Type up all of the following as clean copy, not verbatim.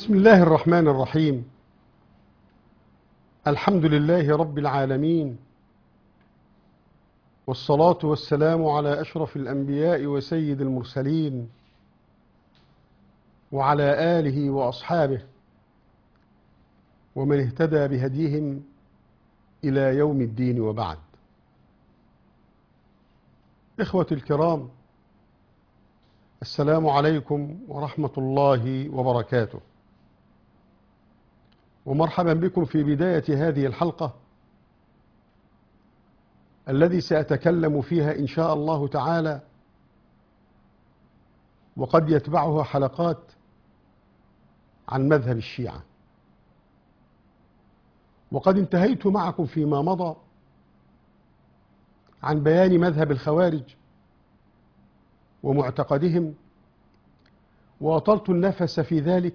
بسم الله الرحمن الرحيم. الحمد لله رب العالمين، والصلاة والسلام على أشرف الأنبياء وسيد المرسلين وعلى آله وأصحابه ومن اهتدى بهديهم إلى يوم الدين، وبعد. إخوتي الكرام، السلام عليكم ورحمة الله وبركاته، ومرحبا بكم في بداية هذه الحلقة الذي سأتكلم فيها إن شاء الله تعالى، وقد يتبعها حلقات عن مذهب الشيعة. وقد انتهيت معكم فيما مضى عن بيان مذهب الخوارج ومعتقدهم، وأطلت النفس في ذلك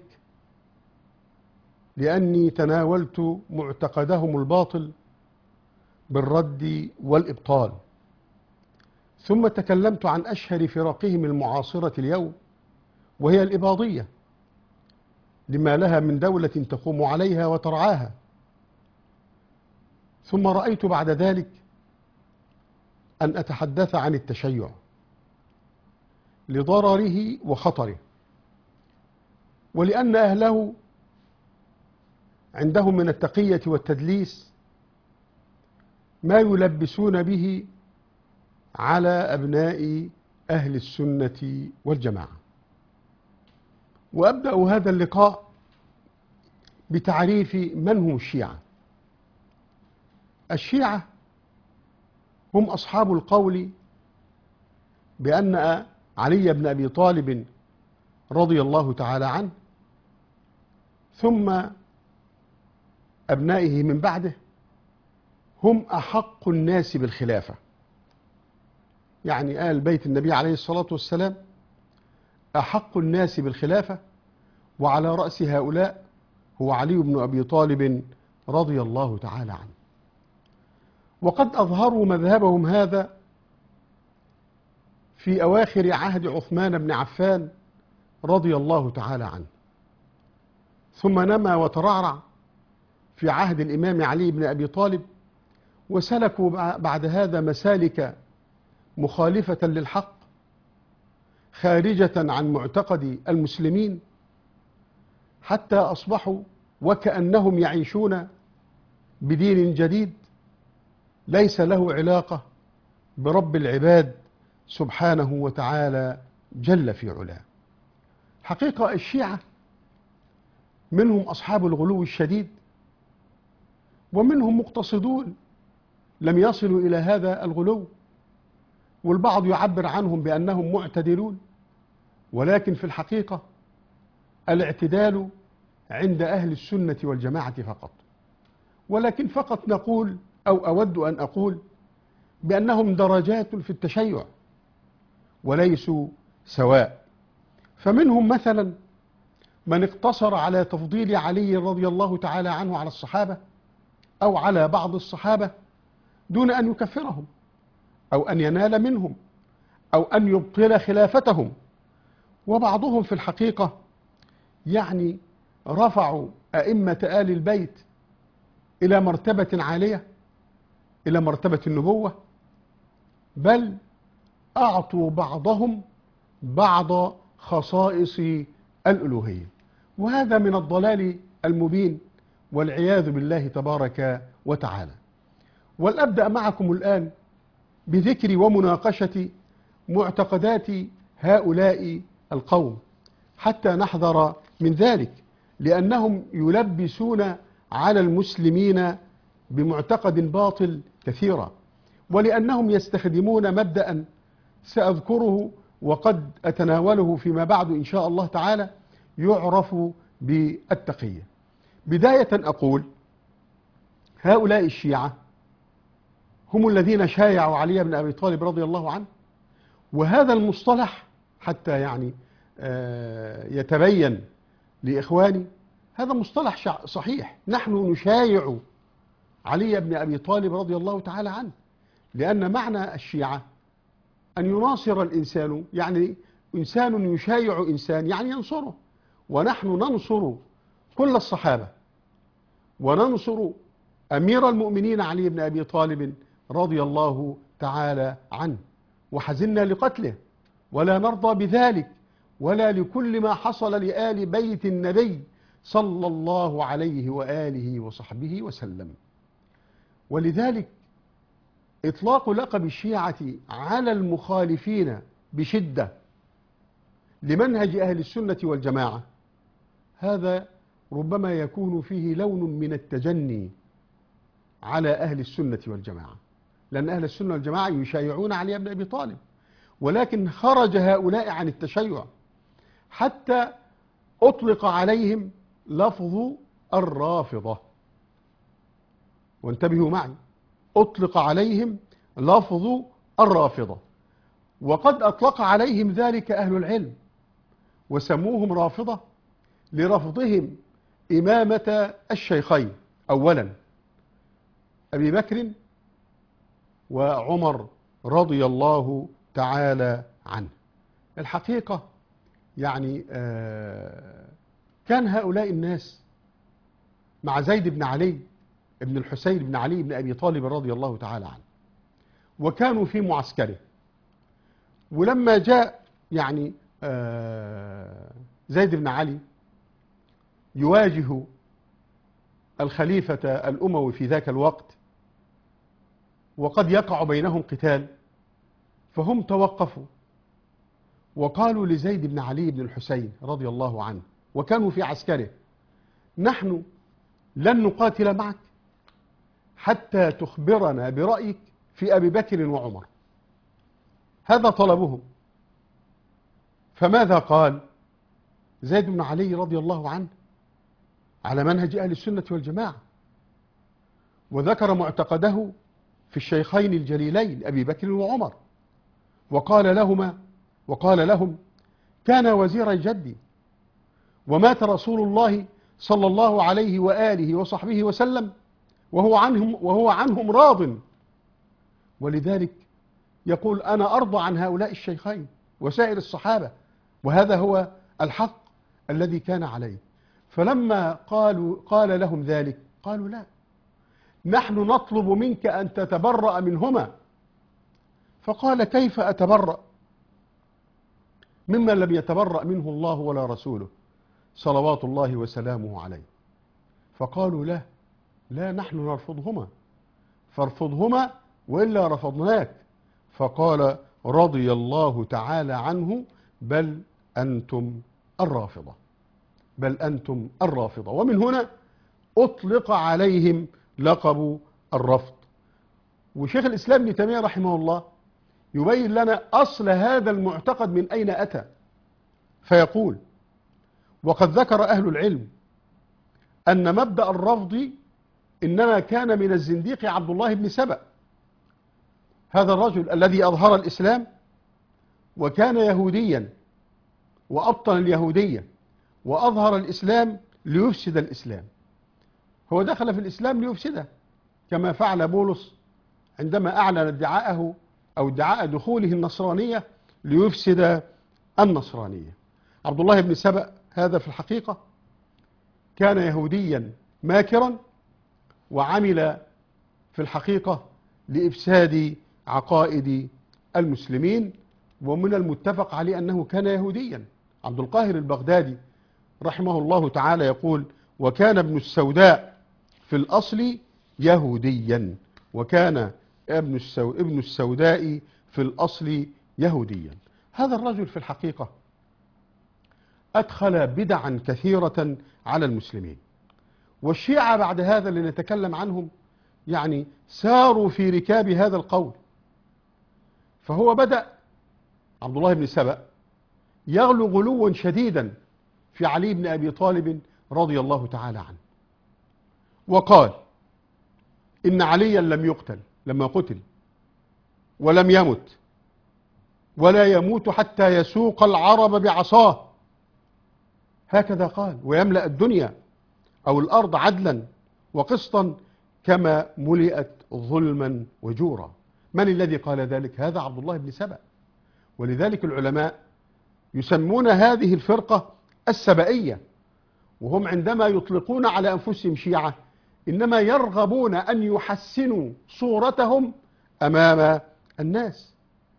لأني تناولت معتقدهم الباطل بالرد والإبطال، ثم تكلمت عن أشهر فرقهم المعاصرة اليوم، وهي الإباضية، لما لها من دولة تقوم عليها وترعاها. ثم رأيت بعد ذلك أن أتحدث عن التشيع لضرره وخطره، ولأن أهله عندهم من التقية والتدليس ما يلبسون به على أبناء أهل السنة والجماعة. وأبدأ هذا اللقاء بتعريف من هم الشيعة. الشيعة هم أصحاب القول بأن علي بن أبي طالب رضي الله تعالى عنه ثم أبنائه من بعده هم أحق الناس بالخلافة، يعني آل بيت النبي عليه الصلاة والسلام أحق الناس بالخلافة، وعلى رأس هؤلاء هو علي بن أبي طالب رضي الله تعالى عنه. وقد أظهروا مذهبهم هذا في أواخر عهد عثمان بن عفان رضي الله تعالى عنه، ثم نما وترعرع في عهد الإمام علي بن أبي طالب، وسلكوا بعد هذا مسالك مخالفة للحق خارجة عن معتقد المسلمين، حتى أصبحوا وكأنهم يعيشون بدين جديد ليس له علاقة برب العباد سبحانه وتعالى جل في علاه. حقيقة الشيعة منهم أصحاب الغلو الشديد، ومنهم مقتصدون لم يصلوا إلى هذا الغلو، والبعض يعبر عنهم بأنهم معتدلون، ولكن في الحقيقة الاعتدال عند أهل السنة والجماعة فقط. ولكن فقط نقول أو أود أن أقول بأنهم درجات في التشيع وليسوا سواء. فمنهم مثلا من اقتصر على تفضيل علي رضي الله تعالى عنه على الصحابة أو على بعض الصحابة دون أن يكفرهم أو أن ينال منهم أو أن يبطل خلافتهم. وبعضهم في الحقيقة يعني رفعوا أئمة آل البيت إلى مرتبة عالية، إلى مرتبة النبوة، بل أعطوا بعضهم بعض خصائص الألوهية، وهذا من الضلال المبين والعياذ بالله تبارك وتعالى. ولأبدأ معكم الآن بذكر ومناقشة معتقدات هؤلاء القوم حتى نحذر من ذلك، لأنهم يلبسون على المسلمين بمعتقد باطل كثيرا، ولأنهم يستخدمون مبدأ سأذكره وقد أتناوله فيما بعد إن شاء الله تعالى يعرف بالتقية. بداية أقول هؤلاء الشيعة هم الذين شايعوا علي بن أبي طالب رضي الله عنه، وهذا المصطلح حتى يعني يتبين لإخواني هذا مصطلح صحيح. نحن نشايع علي بن أبي طالب رضي الله تعالى عنه، لأن معنى الشيعة أن يناصر الإنسان، يعني إنسان يشايع إنسان يعني ينصره، ونحن ننصر كل الصحابة وننصر أمير المؤمنين علي بن أبي طالب رضي الله تعالى عنه، وحزنا لقتله ولا نرضى بذلك ولا لكل ما حصل لآل بيت النبي صلى الله عليه وآله وصحبه وسلم. ولذلك إطلاق لقب الشيعة على المخالفين بشدة لمنهج أهل السنة والجماعة هذا ربما يكون فيه لون من التجني على أهل السنة والجماعة، لأن أهل السنة والجماعة يشايعون علي بن أبي طالب، ولكن خرج هؤلاء عن التشيع حتى أطلق عليهم لفظ الرافضة. وانتبهوا معي، أطلق عليهم لفظ الرافضة، وقد أطلق عليهم ذلك أهل العلم وسموهم رافضة لرفضهم إمامة الشيخين أولا أبي بكر وعمر رضي الله تعالى عنه. الحقيقة يعني كان هؤلاء الناس مع زيد بن علي ابن الحسين بن علي بن أبي طالب رضي الله تعالى عنه، وكانوا في معسكره. ولما جاء يعني زيد بن علي يواجه الخليفة الأموي في ذاك الوقت وقد يقع بينهم قتال، فهم توقفوا وقالوا لزيد بن علي بن الحسين رضي الله عنه وكانوا في عسكره: نحن لن نقاتل معك حتى تخبرنا برأيك في أبي بكر وعمر. هذا طلبهم. فماذا قال زيد بن علي رضي الله عنه على منهج أهل السنة والجماعة؟ وذكر معتقده في الشيخين الجليلين أبي بكر وعمر، وقال لهم: كان وزير جدي ومات رسول الله صلى الله عليه وآله وصحبه وسلم وهو عنهم راض، ولذلك يقول: أنا أرضى عن هؤلاء الشيخين وسائر الصحابة، وهذا هو الحق الذي كان عليه. فلما قال لهم ذلك قالوا: لا، نحن نطلب منك أن تتبرأ منهما. فقال: كيف أتبرأ ممن لم يتبرأ منه الله ولا رسوله صلوات الله وسلامه عليه؟ فقالوا: لا نحن نرفضهما، فارفضهما وإلا رفضناك. فقال رضي الله تعالى عنه: بل أنتم الرافضة، بل أنتم الرافضة. ومن هنا أطلق عليهم لقب الرفض. وشيخ الإسلام ابن تيمية رحمه الله يبين لنا أصل هذا المعتقد من أين أتى، فيقول: وقد ذكر أهل العلم أن مبدأ الرفض إنما كان من الزنديق عبد الله بن سبأ، هذا الرجل الذي أظهر الإسلام وكان يهوديا وأبطن اليهودية وأظهر الإسلام ليفسد الإسلام. هو دخل في الإسلام ليفسده كما فعل بولس عندما أعلن ادعاءه أو ادعاء دخوله النصرانية ليفسد النصرانية. عبد الله بن سبأ هذا في الحقيقة كان يهوديا ماكرا وعمل في الحقيقة لإفساد عقائد المسلمين، ومن المتفق عليه أنه كان يهوديا. عبد القاهر البغدادي رحمه الله تعالى يقول: وكان ابن السوداء في الأصل يهوديا، وكان ابن السوداء في الأصل يهوديا. هذا الرجل في الحقيقة أدخل بدعا كثيرة على المسلمين، والشيعة بعد هذا اللي نتكلم عنهم يعني ساروا في ركاب هذا القول. فهو بدأ عبد الله بن سبأ يغلو غلوا شديدا في علي بن أبي طالب رضي الله تعالى عنه، وقال إن عليا لم يقتل لما قتل، ولم يمت ولا يموت حتى يسوق العرب بعصاه، هكذا قال، ويملأ الدنيا أو الأرض عدلا وقسطا كما ملئت ظلما وجورا. من الذي قال ذلك؟ هذا عبد الله بن سبأ. ولذلك العلماء يسمون هذه الفرقة السبائية، وهم عندما يطلقون على أنفسهم شيعة إنما يرغبون أن يحسنوا صورتهم أمام الناس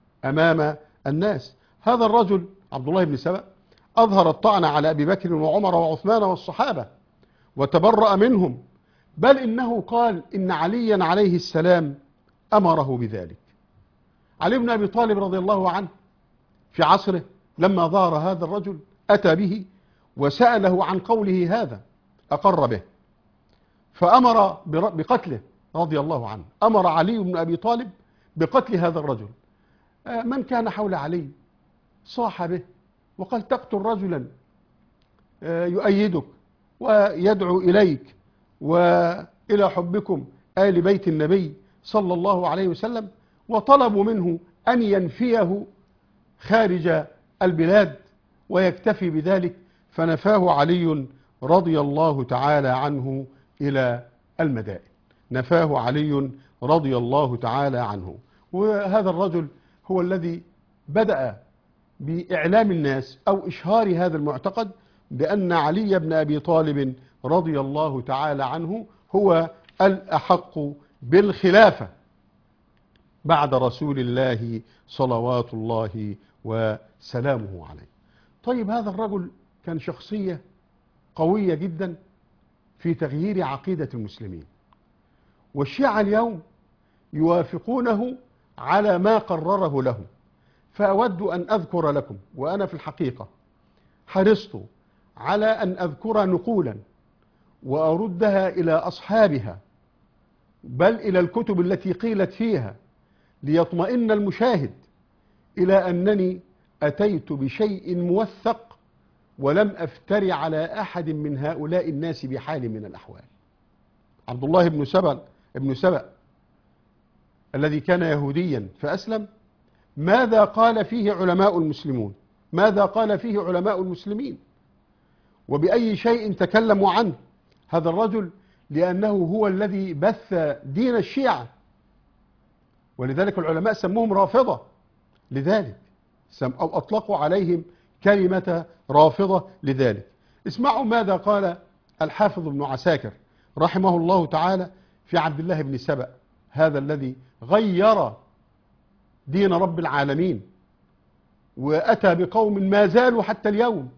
هذا الرجل عبد الله بن سبأ أظهر الطعن على أبي بكر وعمر وعثمان والصحابة وتبرأ منهم، بل إنه قال إن عليا عليه السلام أمره بذلك. علي بن أبي طالب رضي الله عنه في عصره لما ظهر هذا الرجل أتى به وسأله عن قوله هذا، أقر به فأمر بقتله رضي الله عنه. أمر علي بن أبي طالب بقتل هذا الرجل. من كان حول علي صاح به وقال تقتل رجلا يؤيدك ويدعو إليك وإلى حبكم آل بيت النبي صلى الله عليه وسلم، وطلبوا منه أن ينفيه خارج البلاد ويكتفي بذلك، فنفاه علي رضي الله تعالى عنه إلى المدائن. نفاه علي رضي الله تعالى عنه. وهذا الرجل هو الذي بدأ بإعلام الناس أو إشهار هذا المعتقد بأن علي بن أبي طالب رضي الله تعالى عنه هو الأحق بالخلافة بعد رسول الله صلوات الله وسلامه عليه. طيب هذا الرجل كان شخصية قوية جدا في تغيير عقيدة المسلمين، والشيعة اليوم يوافقونه على ما قرره لهم. فأود أن أذكر لكم، وأنا في الحقيقة حرصت على أن أذكر نقولا وأردها إلى أصحابها بل إلى الكتب التي قيلت فيها، ليطمئن المشاهد إلى أنني أتيت بشيء موثق ولم أفتري على أحد من هؤلاء الناس بحال من الأحوال. عبد الله بن سبأ الذي كان يهوديا فأسلم، ماذا قال فيه علماء المسلمون؟ ماذا قال فيه علماء المسلمين؟ وبأي شيء تكلموا عنه هذا الرجل؟ لأنه هو الذي بث دين الشيعة، ولذلك العلماء سموهم رافضة، لذلك أو أطلقوا عليهم كلمة رافضة لذلك. اسمعوا ماذا قال الحافظ ابن عساكر رحمه الله تعالى في عبد الله بن سبأ، هذا الذي غير دين رب العالمين وأتى بقوم ما زالوا حتى اليوم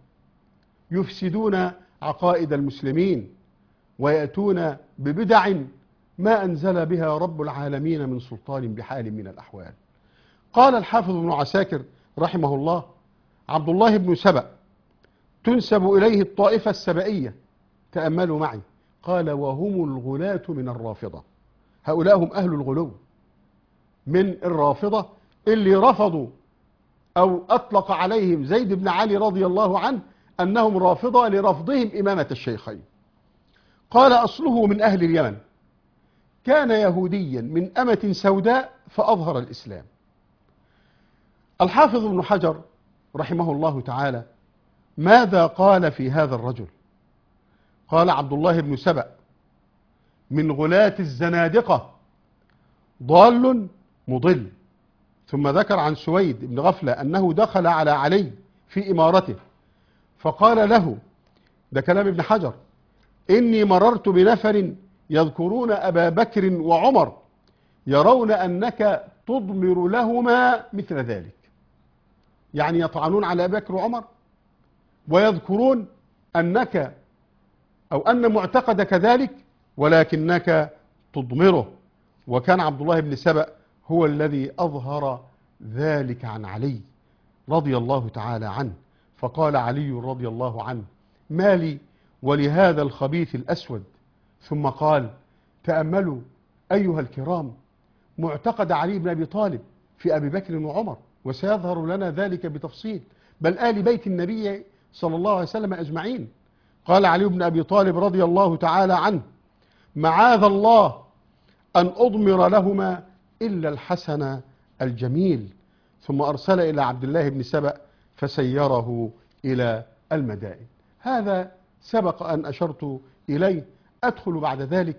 يفسدون عقائد المسلمين ويأتون ببدع ما أنزل بها رب العالمين من سلطان بحال من الأحوال. قال الحافظ ابن عساكر رحمه الله: عبد الله بن سبأ تنسب إليه الطائفة السبئية، تأملوا معي، قال: وهم الغلاة من الرافضة. هؤلاء هم أهل الغلو من الرافضة اللي رفضوا أو أطلق عليهم زيد بن علي رضي الله عنه أنهم رافضة لرفضهم إمامة الشيخين. قال: أصله من أهل اليمن، كان يهوديا من أمة سوداء فأظهر الإسلام. الحافظ ابن حجر رحمه الله تعالى ماذا قال في هذا الرجل؟ قال: عبد الله بن سبأ من غلاة الزنادقة ضال مضل. ثم ذكر عن سويد بن غفلة أنه دخل على علي في إمارته فقال له، ده كلام ابن حجر: إني مررت بنفر يذكرون أبا بكر وعمر يرون أنك تضمر لهما مثل ذلك، يعني يطعنون على أبي بكر وعمر ويذكرون أنك أو أن معتقدك ذلك ولكنك تضمره. وكان عبد الله بن سبأ هو الذي أظهر ذلك عن علي رضي الله تعالى عنه. فقال علي رضي الله عنه: ما لي ولهذا الخبيث الأسود؟ ثم قال: تأملوا أيها الكرام معتقد علي بن أبي طالب في أبي بكر وعمر، وسيظهر لنا ذلك بتفصيل، بل آل بيت النبي صلى الله عليه وسلم أجمعين. قال علي بن أبي طالب رضي الله تعالى عنه: معاذ الله أن أضمر لهما إلا الحسن الجميل. ثم أرسل إلى عبد الله بن سبأ فسيره إلى المدائن. هذا سبق أن أشرت إليه. أدخل بعد ذلك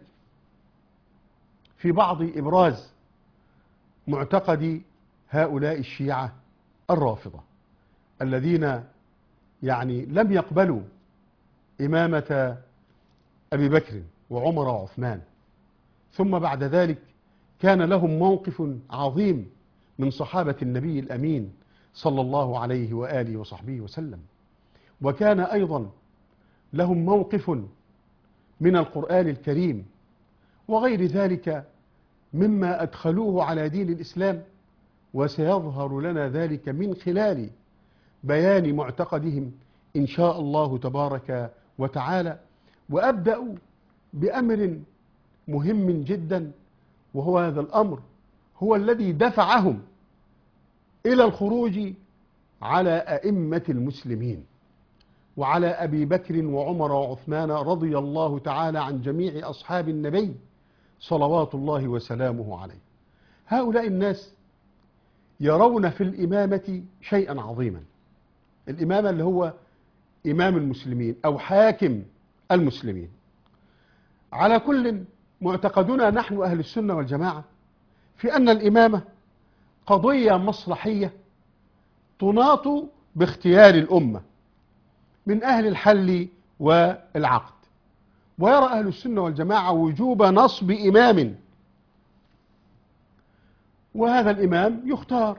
في بعض إبراز معتقد هؤلاء الشيعة الرافضة الذين يعني لم يقبلوا إمامة أبي بكر وعمر وعثمان، ثم بعد ذلك كان لهم موقف عظيم من صحابة النبي الأمين صلى الله عليه وآله وصحبه وسلم، وكان أيضا لهم موقف من القرآن الكريم وغير ذلك مما أدخلوه على دين الإسلام، وسيظهر لنا ذلك من خلال بيان معتقدهم إن شاء الله تبارك وتعالى. وأبدأ بأمر مهم جدا، وهو هذا الأمر هو الذي دفعهم إلى الخروج على أئمة المسلمين وعلى أبي بكر وعمر وعثمان رضي الله تعالى عن جميع أصحاب النبي صلوات الله وسلامه عليه. هؤلاء الناس يرون في الإمامة شيئا عظيما، الإمامة اللي هو إمام المسلمين أو حاكم المسلمين. على كل معتقدنا نحن أهل السنة والجماعة في أن الإمامة قضية مصلحية تناط باختيار الأمة من أهل الحل والعقد، ويرى أهل السنة والجماعة وجوب نصب إمام، وهذا الإمام يختار،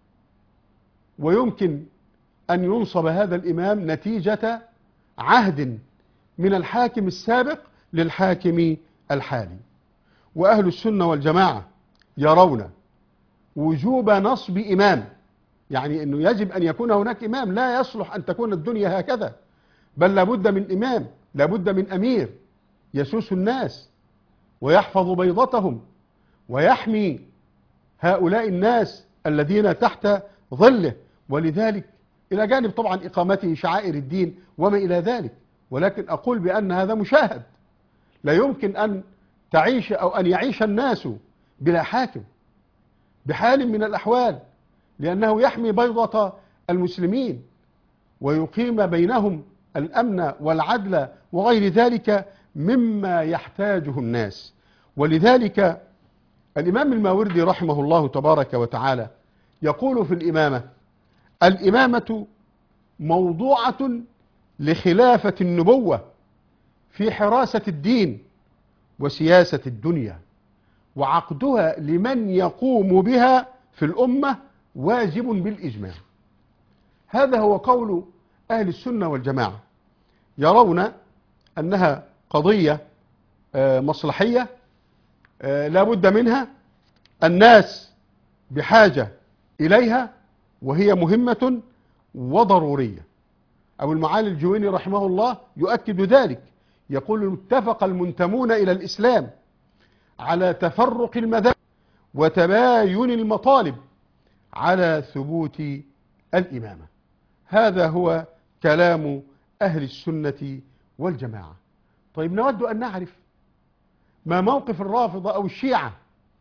ويمكن أن ينصب هذا الإمام نتيجة عهد من الحاكم السابق للحاكم الحالي. وأهل السنة والجماعة يرون وجوب نصب إمام، يعني أنه يجب أن يكون هناك إمام، لا يصلح أن تكون الدنيا هكذا، بل لابد من إمام، لابد من أمير يسوس الناس ويحفظ بيضتهم ويحمي هؤلاء الناس الذين تحت ظله. ولذلك إلى جانب طبعا إقامته شعائر الدين وما إلى ذلك، ولكن أقول بأن هذا مشاهد، لا يمكن أن تعيش أو أن يعيش الناس بلا حاكم بحال من الأحوال، لأنه يحمي بيضة المسلمين ويقيم بينهم الأمن والعدل وغير ذلك مما يحتاجه الناس. ولذلك الإمام الماوردي رحمه الله تبارك وتعالى يقول في الإمامة: الإمامة موضوعة لخلافة النبوة في حراسة الدين وسياسة الدنيا، وعقدها لمن يقوم بها في الأمة واجب بالإجماع. هذا هو قول أهل السنة والجماعة، يرون أنها قضية مصلحية لا بد منها، الناس بحاجة إليها، وهي مهمة وضرورية. أبو المعالي الجويني رحمه الله يؤكد ذلك، يقول: اتفق المنتمون إلى الإسلام على تفرق المذاهب وتباين المطالب على ثبوت الإمامة. هذا هو كلام أهل السنة والجماعة. طيب، نود أن نعرف ما موقف الرافضة أو الشيعة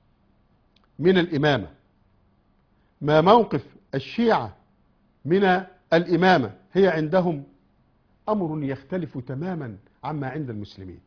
من الإمامة، ما موقف الشيعة من الإمامة. هي عندهم أمر يختلف تماما عما عند المسلمين.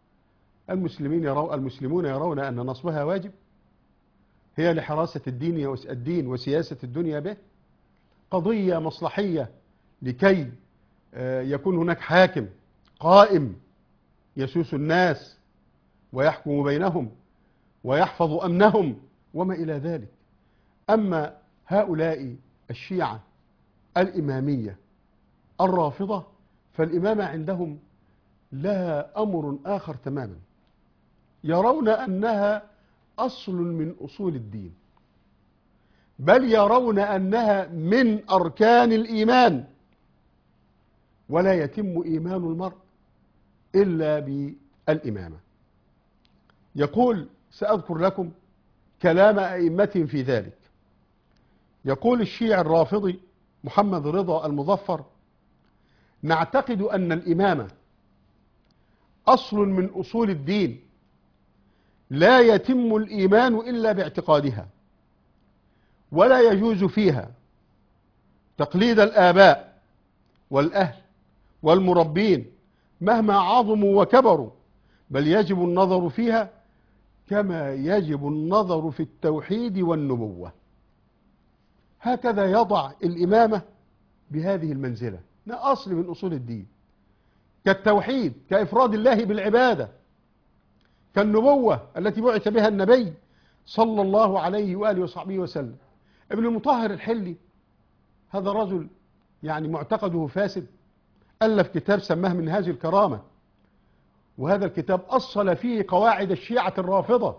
المسلمون يرون أن نصبها واجب، هي لحراسة الدين وسياسة الدنيا به، قضية مصلحية لكي يكون هناك حاكم قائم يسوس الناس ويحكم بينهم ويحفظ أمنهم وما إلى ذلك. أما هؤلاء الشيعة الإمامية الرافضة فالإمامة عندهم لها أمر آخر تماما، يرون أنها أصل من أصول الدين، بل يرون أنها من أركان الإيمان، ولا يتم إيمان المرء إلا بالإمامة. يقول: سأذكر لكم كلام أئمتهم في ذلك. يقول الشيعي الرافضي محمد رضا المظفر: نعتقد أن الإمامة أصل من أصول الدين، لا يتم الإيمان إلا باعتقادها، ولا يجوز فيها تقليد الآباء والأهل والمربين مهما عظموا وكبروا، بل يجب النظر فيها كما يجب النظر في التوحيد والنبوة. هكذا يضع الإمامة بهذه المنزلة، أصل من أصول الدين، كالتوحيد، كإفراد الله بالعبادة، كالنبوة التي بعث بها النبي صلى الله عليه وآله وصحبه وسلم. ابن المطهر الحلي هذا رجل يعني معتقده فاسد، ألف كتاب سماه منهاج الكرامة، وهذا الكتاب أصل فيه قواعد الشيعة الرافضة،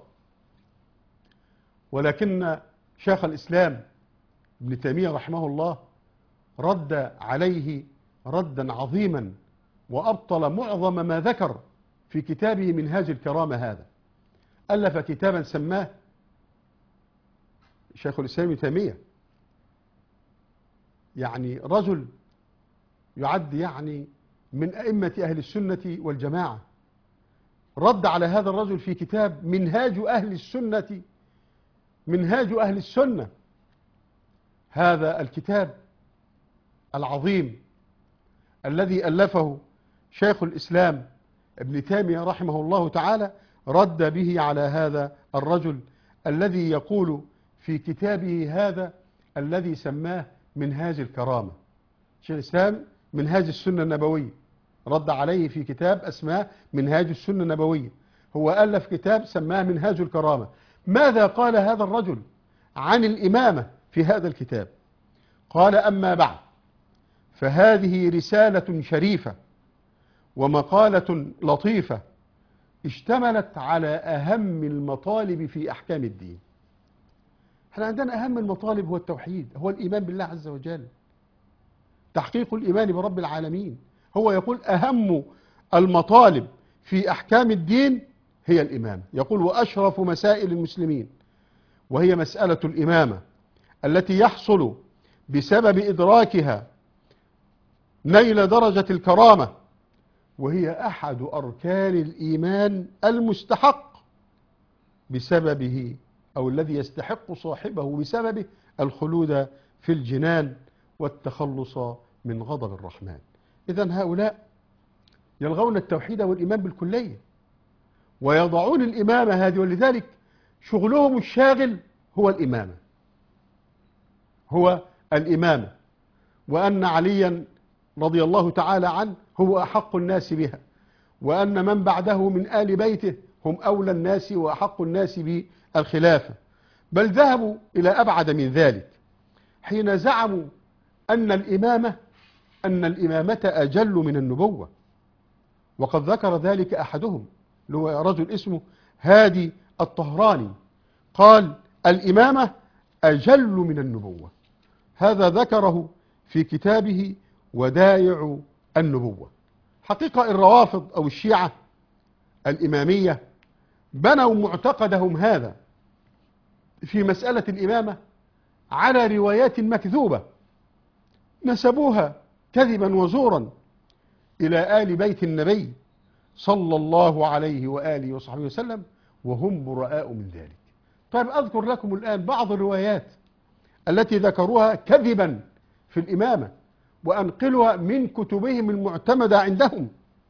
ولكن شيخ الإسلام ابن تيمية رحمه الله رد عليه ردا عظيما، وأبطل معظم ما ذكر في كتابه منهاج الكرامة. هذا ألف كتابا سماه شيخ الإسلام ابن تيمية، يعني رجل يعد يعني من أئمة أهل السنة والجماعة، رد على هذا الرجل في كتاب منهاج أهل السنة، منهاج أهل السنة. هذا الكتاب العظيم الذي ألفه شيخ الإسلام ابن تيمية رحمه الله تعالى رد به على هذا الرجل الذي يقول في كتابه هذا الذي سماه منهاج الكرامة. شيخ الإسلام منهاج السنة النبوية، رد عليه في كتاب اسماه منهاج السنة النبوية، هو ألف كتاب سماه منهاج الكرامة. ماذا قال هذا الرجل عن الإمامة في هذا الكتاب؟ قال: أما بعد، فهذه رسالة شريفة ومقالة لطيفة اشتملت على أهم المطالب في أحكام الدين. احنا عندنا أهم المطالب هو التوحيد، هو الإيمان بالله عز وجل، تحقيق الإيمان برب العالمين. هو يقول أهم المطالب في أحكام الدين هي الإمامة. يقول: وأشرف مسائل المسلمين وهي مسألة الإمامة التي يحصل بسبب إدراكها نيل درجة الكرامة، وهي أحد أركان الإيمان المستحق بسببه، أو الذي يستحق صاحبه بسببه الخلود في الجنان والتخلص من غضب الرحمن. إذن هؤلاء يلغون التوحيد والإيمان بالكلية ويضعون الإمامة هذه، ولذلك شغلهم الشاغل هو الإمامة، هو الإمامة، وأن عليا رضي الله تعالى عنه هو أحق الناس بها، وأن من بعده من آل بيته هم أولى الناس وأحق الناس بالخلافة. بل ذهبوا إلى أبعد من ذلك حين زعموا أن الإمامة أجل من النبوة، وقد ذكر ذلك أحدهم اللي هو رجل اسمه هادي الطهراني، قال: الإمامة أجل من النبوة. هذا ذكره في كتابه ودائع النبوة. حقيقة الروافض أو الشيعة الإمامية بنوا معتقدهم هذا في مسألة الإمامة على روايات مكذوبة نسبوها كذبا وزورا إلى آل بيت النبي صلى الله عليه وآله وصحبه وسلم، وهم براء من ذلك. طيب أذكر لكم الآن بعض الروايات التي ذكروها كذبا في الإمامة وأنقلها من كتبهم المعتمدة عندهم.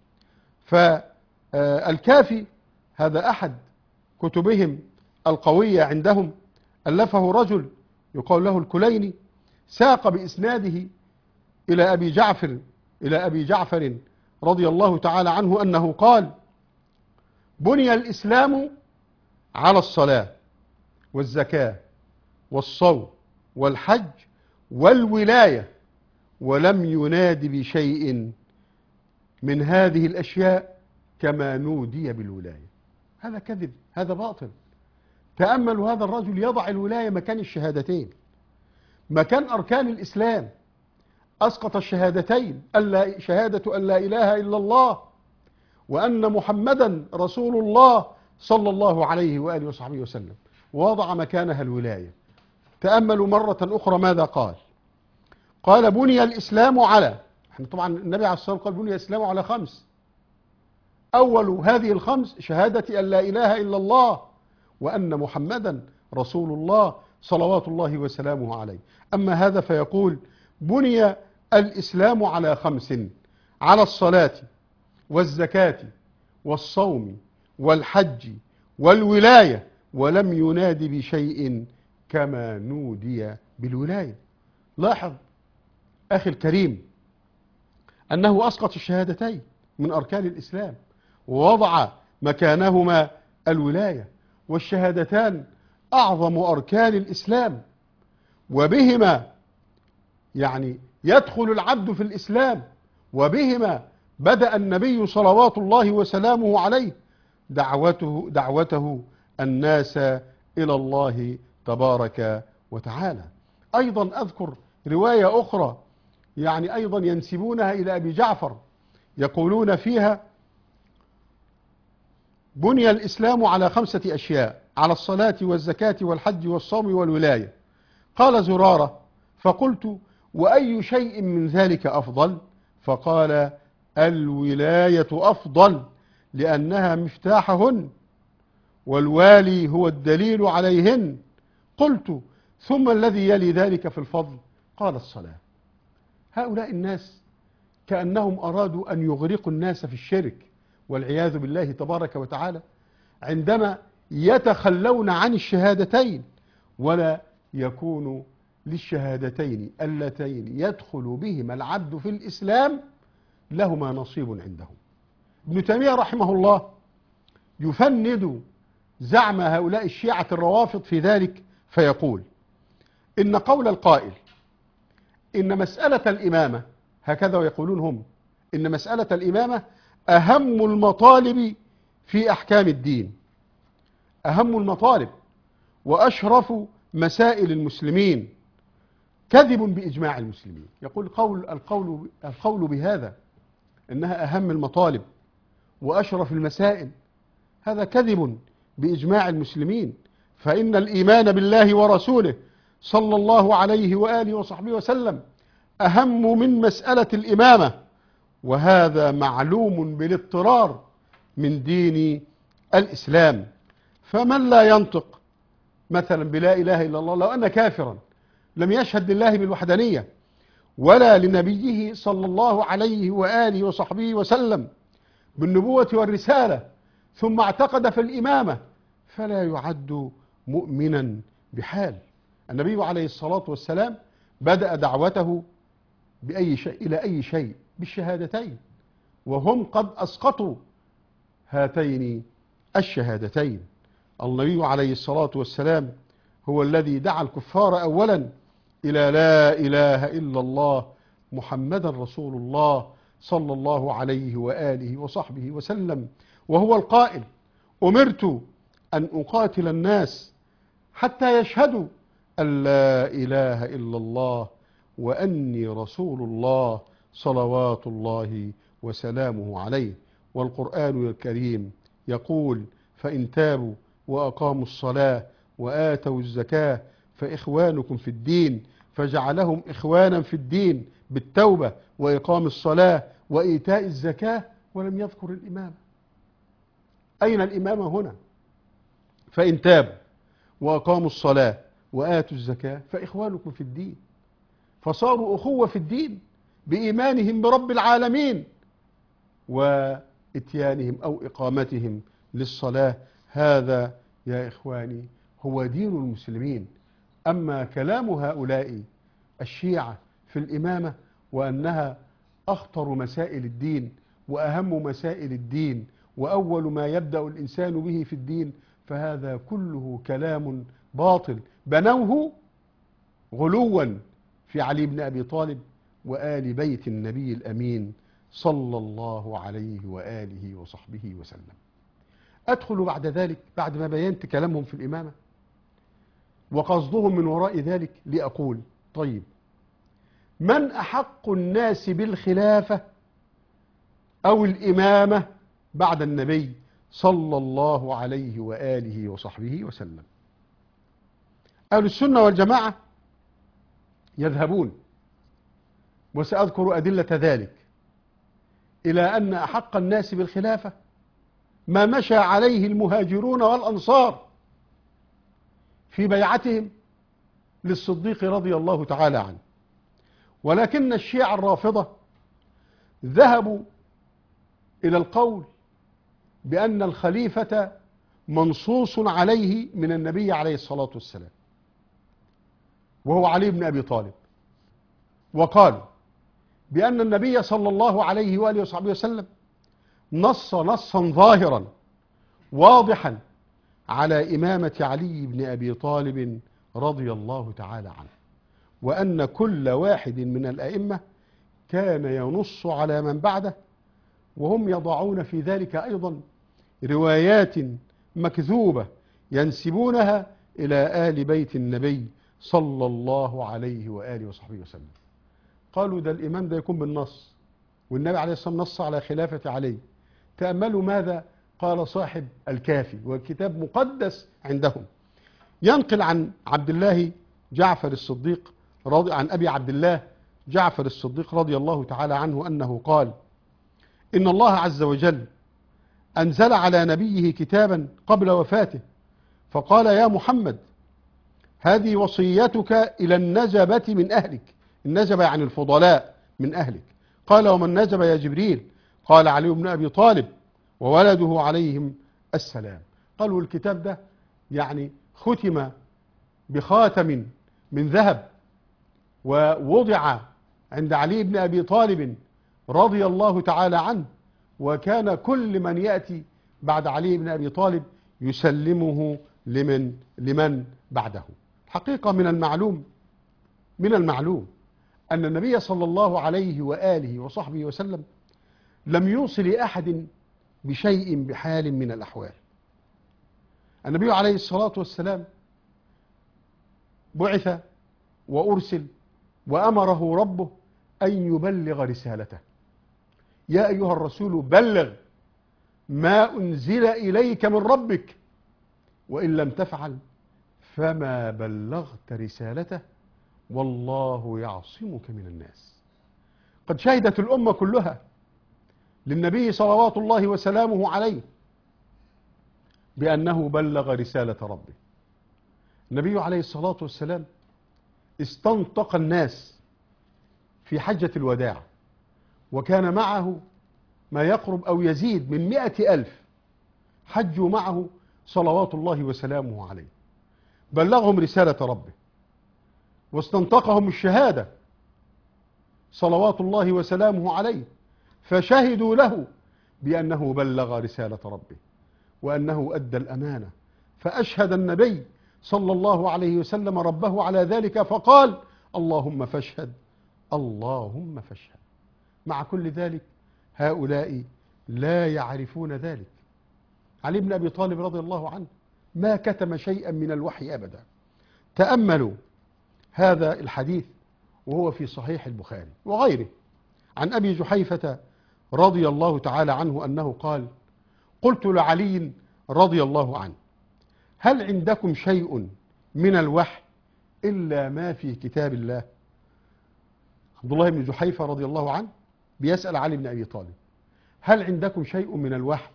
فالكافي هذا أحد كتبهم القوية عندهم، ألفه رجل يقال له الكليني، ساق بإسناده إلى أبي جعفر رضي الله تعالى عنه أنه قال: بني الإسلام على الصلاة والزكاة والصوم والحج والولاية، ولم يناد بشيء من هذه الأشياء كما نودي بالولاية. هذا كذب، هذا باطل. تأملوا هذا الرجل يضع الولاية مكان الشهادتين، مكان أركان الإسلام، أسقط الشهادتين، شهادة أن لا إله إلا الله وأن محمدا رسول الله صلى الله عليه وآله وصحبه وسلم، ووضع مكانها الولاية. تأملوا مرة أخرى ماذا قال. قال: بني الإسلام على، طبعا النبي عليه الصلاة والسلام قال: بني الإسلام على 5، أول هذه ال5 شهادة أن لا إله إلا الله وأن محمدا رسول الله صلوات الله وسلامه عليه. أما هذا فيقول: بني الإسلام على 5، على الصلاة والزكاة والصوم والحج والولاية، ولم يناد بشيء كما نودي بالولاية. لاحظ أخي الكريم أنه أسقط الشهادتين، من أركان الإسلام، ووضع مكانهما الولاية، والشهادتان أعظم أركان الإسلام، وبهما يعني يدخل العبد في الإسلام، وبهما بدأ النبي صلوات الله وسلامه عليه دعوته الناس إلى الله تبارك وتعالى. أيضا أذكر رواية أخرى يعني أيضا ينسبونها إلى أبي جعفر، يقولون فيها: بني الإسلام على 5 أشياء: على الصلاة والزكاة والحج والصوم والولاية. قال زرارة: فقلت: وأي شيء من ذلك أفضل؟ فقال: الولاية أفضل، لأنها مفتاحهن، والوالي هو الدليل عليهن. قلت: ثم الذي يلي ذلك في الفضل؟ قال: الصلاة. هؤلاء الناس كأنهم أرادوا أن يغرقوا الناس في الشرك والعياذ بالله تبارك وتعالى، عندما يتخلون عن الشهادتين، ولا يكون للشهادتين اللتين يدخل بهما العبد في الإسلام لهما نصيب عندهم. ابن تيمية رحمه الله يفند زعم هؤلاء الشيعة الروافض في ذلك، فيقول: إن قول القائل إن مسألة الإمامة، هكذا ويقولون هم، إن مسألة الإمامة أهم المطالب في أحكام الدين، أهم المطالب وأشرف مسائل المسلمين، كذب بإجماع المسلمين. يقول القول بهذا إنها أهم المطالب وأشرف المسائل، هذا كذب بإجماع المسلمين، فإن الإيمان بالله ورسوله صلى الله عليه وآله وصحبه وسلم أهم من مسألة الإمامة، وهذا معلوم بالاضطرار من دين الإسلام. فمن لا ينطق مثلا بلا إله إلا الله، لو أن كافرا لم يشهد لله بالوحدانية ولا لنبيه صلى الله عليه وآله وصحبه وسلم بالنبوة والرسالة، ثم اعتقد في الإمامة، فلا يعد مؤمنا بحال. النبي عليه الصلاة والسلام بدأ دعوته بأي شيء إلى أي شيء؟ بالشهادتين، وهم قد أسقطوا هاتين الشهادتين. النبي عليه الصلاة والسلام هو الذي دعا الكفار أولا إلى لا إله إلا الله محمد رسول الله صلى الله عليه وآله وصحبه وسلم، وهو القائل: أمرت أن أقاتل الناس حتى يشهدوا أن لا إله إلا الله وأني رسول الله صلوات الله وسلامه عليه. والقرآن الكريم يقول: فإن تابوا وأقاموا الصلاة وآتوا الزكاة فإخوانكم في الدين، فجعلهم إخوانا في الدين بالتوبة وإقام الصلاة وإيتاء الزكاة، ولم يذكر الإمامة. أين الإمامة هنا؟ فإن تابوا وأقاموا الصلاة وآتوا الزكاة فإخوانكم في الدين، فصاروا أخوة في الدين بإيمانهم برب العالمين وإتيانهم أو إقامتهم للصلاة. هذا يا إخواني هو دين المسلمين. أما كلام هؤلاء الشيعة في الإمامة وأنها أخطر مسائل الدين وأهم مسائل الدين وأول ما يبدأ الإنسان به في الدين، فهذا كله كلام باطل بنوه غلوا في علي بن أبي طالب وآل بيت النبي الأمين صلى الله عليه وآله وصحبه وسلم. أدخل بعد ذلك، بعد ما بينت كلامهم في الإمامة وقصدهم من وراء ذلك، لأقول: طيب، من أحق الناس بالخلافة أو الإمامة بعد النبي صلى الله عليه وآله وصحبه وسلم؟ أهل السنة والجماعة يذهبون، وسأذكر أدلة ذلك، إلى أن أحق الناس بالخلافة ما مشى عليه المهاجرون والأنصار في بيعتهم للصديق رضي الله تعالى عنه. ولكن الشيعة الرافضة ذهبوا إلى القول بأن الخليفة منصوص عليه من النبي عليه الصلاة والسلام، وهو علي بن أبي طالب، وقالوا بأن النبي صلى الله عليه وآله وصحبه وسلم نصا ظاهرا واضحا على إمامة علي بن أبي طالب رضي الله تعالى عنه، وأن كل واحد من الأئمة كان ينص على من بعده، وهم يضعون في ذلك أيضا روايات مكذوبة ينسبونها إلى آل بيت النبي صلى الله عليه وآله وصحبه وسلم. قالوا ده الإمام ده يكون بالنص، والنبي عليه الصلاة والسلام نص على خلافة علي. تأملوا ماذا قال صاحب الكافي، والكتاب مقدس عندهم. ينقل عن عبد الله جعفر الصديق عن أبي عبد الله جعفر الصديق رضي الله تعالى عنه أنه قال: إن الله عز وجل أنزل على نبيه كتابا قبل وفاته فقال: يا محمد، هذه وصيتك إلى النجبة من أهلك. النجبة يعني الفضلاء من أهلك. قال: ومن نجب يا جبريل؟ قال: علي بن أبي طالب وولده عليهم السلام. قالوا الكتاب ده يعني ختم بخاتم من ذهب، ووضع عند علي بن أبي طالب رضي الله تعالى عنه، وكان كل من يأتي بعد علي بن أبي طالب يسلمه لمن بعده. حقيقة من المعلوم أن النبي صلى الله عليه وآله وصحبه وسلم لم يوصي لأحد بشيء بحال من الأحوال. النبي عليه الصلاة والسلام بعث وأرسل، وأمره ربه أن يبلغ رسالته. يا أيها الرسول بلغ ما أنزل إليك من ربك، وإن لم تفعل فما بلغت رسالته والله يعصمك من الناس. قد شهدت الأمة كلها للنبي صلوات الله وسلامه عليه بأنه بلغ رسالة ربه. النبي عليه الصلاة والسلام استنطق الناس في حجة الوداع، وكان معه ما يقرب أو يزيد من 100,000 حجوا معه صلوات الله وسلامه عليه. بلغهم رسالة ربه واستنطقهم الشهادة صلوات الله وسلامه عليه، فشهدوا له بأنه بلغ رسالة ربه وأنه أدى الأمانة. فأشهد النبي صلى الله عليه وسلم ربه على ذلك فقال: اللهم فاشهد، اللهم فاشهد. مع كل ذلك هؤلاء لا يعرفون ذلك. علي بن أبي طالب رضي الله عنه ما كتم شيئا من الوحي أبدا. تأملوا هذا الحديث وهو في صحيح البخاري وغيره، عن أبي جحيفة رضي الله تعالى عنه أنه قال: قلت لعلي رضي الله عنه: هل عندكم شيء من الوحي إلا ما في كتاب الله؟ عبد الله بن جحيفة رضي الله عنه بيسأل علي بن أبي طالب: هل عندكم شيء من الوحي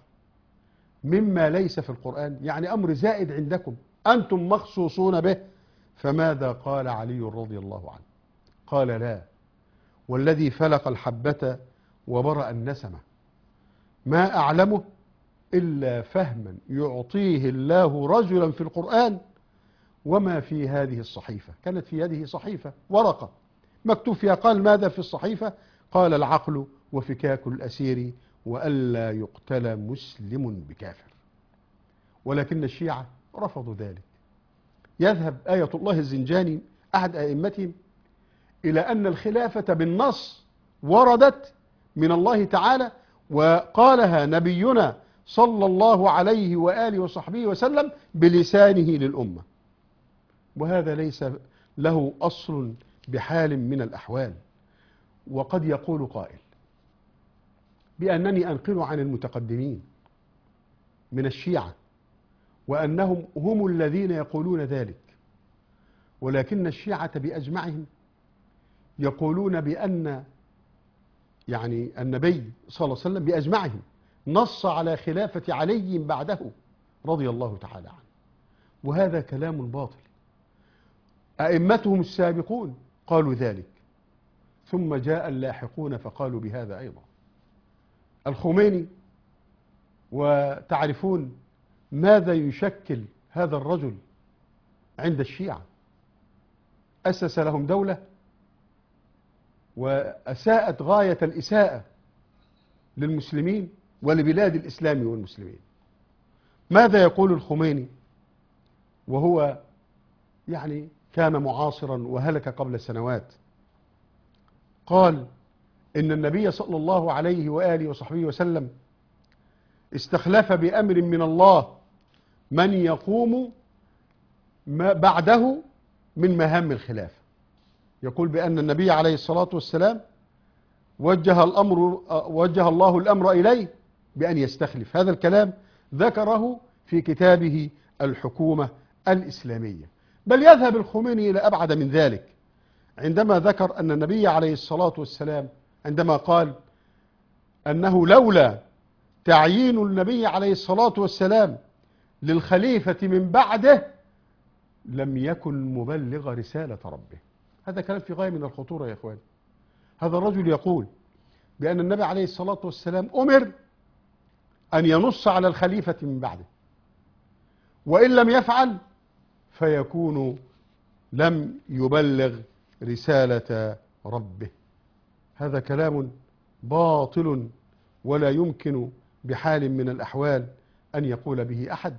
مما ليس في القرآن؟ يعني أمر زائد عندكم أنتم مخصوصون به. فماذا قال علي رضي الله عنه؟ قال: لا، والذي فلق الحبة وبرأ النسمة ما أعلمه إلا فهما يعطيه الله رجلا في القرآن وما في هذه الصحيفة. كانت في يده صحيفة ورقة مكتوب فيها. قال: ماذا في الصحيفة؟ قال: العقل وفكاك الأسير وألا يقتل مسلم بكافر. ولكن الشيعة رفضوا ذلك. يذهب آية الله الزنجاني أحد أئمتهم إلى أن الخلافة بالنص وردت من الله تعالى، وقالها نبينا صلى الله عليه وآله وصحبه وسلم بلسانه للأمة، وهذا ليس له أصل بحال من الأحوال. وقد يقول قائل بأنني أنقل عن المتقدمين من الشيعة وأنهم هم الذين يقولون ذلك، ولكن الشيعة بأجمعهم يقولون بأن يعني النبي صلى الله عليه وسلم بأجمعهم نص على خلافة علي بعده رضي الله تعالى عنه، وهذا كلام باطل. أئمتهم السابقون قالوا ذلك، ثم جاء اللاحقون فقالوا بهذا أيضا. الخميني، وتعرفون ماذا يشكل هذا الرجل عند الشيعة، أسس لهم دولة وأساءت غاية الإساءة للمسلمين، ولبلاد الإسلام والمسلمين. ماذا يقول الخميني وهو يعني كان معاصرا وهلك قبل سنوات؟ قال إن النبي صلى الله عليه وآله وصحبه وسلم استخلف بأمر من الله من يقوم بعده من مهام الخلافة. يقول بأن النبي عليه الصلاة والسلام وجه الله الأمر إليه بأن يستخلف. هذا الكلام ذكره في كتابه الحكومة الإسلامية. بل يذهب الخميني إلى أبعد من ذلك عندما ذكر أن النبي عليه الصلاة والسلام عندما قال أنه لولا تعيين النبي عليه الصلاة والسلام للخليفة من بعده لم يكن مبلغ رسالة ربه. هذا كلام في غاية من الخطورة يا إخواني. هذا الرجل يقول بأن النبي عليه الصلاة والسلام أمر أن ينص على الخليفة من بعده، وإن لم يفعل فيكون لم يبلغ رسالة ربه. هذا كلام باطل ولا يمكن بحال من الأحوال أن يقول به أحد.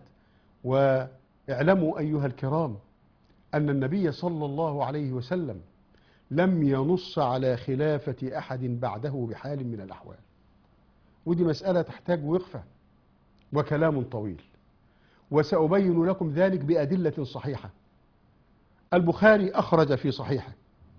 واعلموا أيها الكرام أن النبي صلى الله عليه وسلم لم ينص على خلافة أحد بعده بحال من الأحوال. ودي مسألة تحتاج وقفة وكلام طويل، وسأبين لكم ذلك بأدلة صحيحة. البخاري أخرج في صحيحه،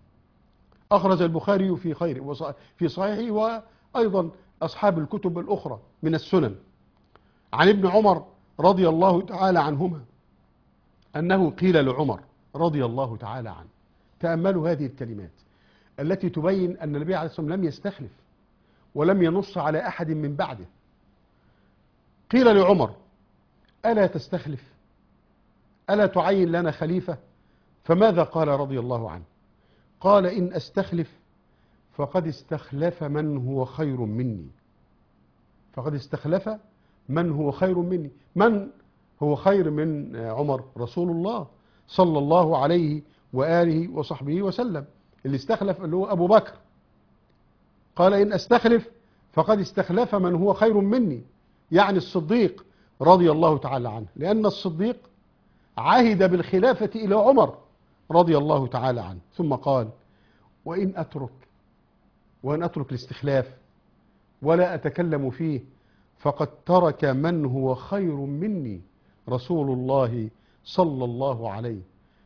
أخرج البخاري في صحيحه وأيضا أصحاب الكتب الأخرى من السنن عن ابن عمر رضي الله تعالى عنهما أنه قيل لعمر رضي الله تعالى عنه، تأملوا هذه الكلمات التي تبين أن النبي عليه الصلاة والسلام لم يستخلف ولم ينص على أحد من بعده. قيل لعمر ألا تستخلف؟ ألا تعين لنا خليفة؟ فماذا قال رضي الله عنه؟ قال إن أستخلف فقد استخلف من هو خير مني. فقد استخلف من هو خير مني. من هو خير من عمر؟ رسول الله صلى الله عليه وآله وصحبه وسلم. اللي استخلف اللي هو أبو بكر. قال إن أستخلف فقد استخلف من هو خير مني، يعني الصديق رضي الله تعالى عنه، لأن الصديق عهد بالخلافة إلى عمر رضي الله تعالى عنه. ثم قال وإن أترك الاستخلاف ولا أتكلم فيه فقد ترك من هو خير مني رسول الله صلى الله عليه.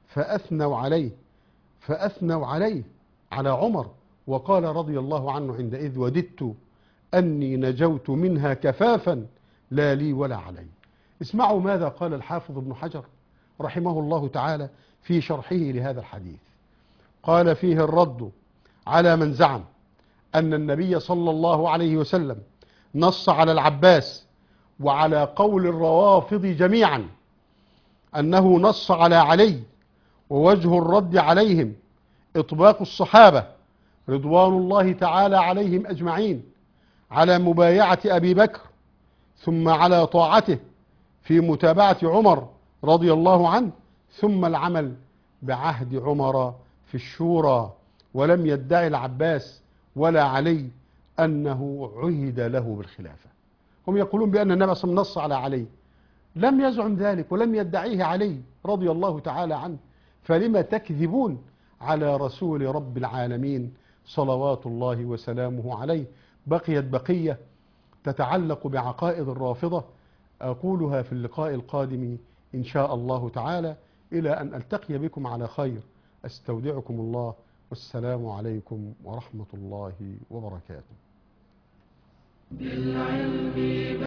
فأثنوا عليه على عمر، وقال رضي الله عنه عندئذ وددت أني نجوت منها كفافا لا لي ولا علي. اسمعوا ماذا قال الحافظ ابن حجر رحمه الله تعالى في شرحه لهذا الحديث. قال فيه الرد على من زعم أن النبي صلى الله عليه وسلم نص على العباس وعلى قول الروافض جميعا أنه نص على علي، ووجه الرد عليهم إطباق الصحابة رضوان الله تعالى عليهم أجمعين على مبايعة أبي بكر، ثم على طاعته في متابعة عمر رضي الله عنه، ثم العمل بعهد عمر في الشورى. ولم يدعي العباس ولا علي أنه عهد له بالخلافة. هم يقولون بأن النبي صلى الله عليه وسلم نص على علي، لم يزعم ذلك ولم يدعيه علي رضي الله تعالى عنه. فلما تكذبون على رسول رب العالمين صلوات الله وسلامه عليه؟ بقيت بقية تتعلق بعقائد الرافضة أقولها في اللقاء القادم إن شاء الله تعالى، إلى أن ألتقي بكم على خير. أستودعكم الله، والسلام عليكم ورحمة الله وبركاته.